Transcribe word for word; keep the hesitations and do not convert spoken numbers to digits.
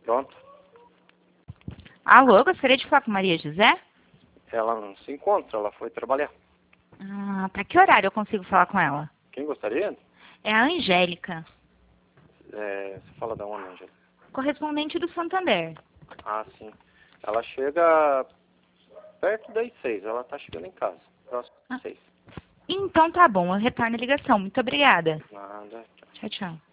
Pronto. Alô, gostaria de falar com Maria José? Ela não se encontra, ela foi trabalhar. Ah, para que horário eu consigo falar com ela? Quem gostaria? É a Angélica, É, você fala da onde, Angela? correspondente do Santander. Ah, sim. Ela chega perto das seis, ela tá chegando em casa. Próximo das Ah, seis. então tá bom, eu retorno a ligação. Muito obrigada. Nada. Tchau, tchau.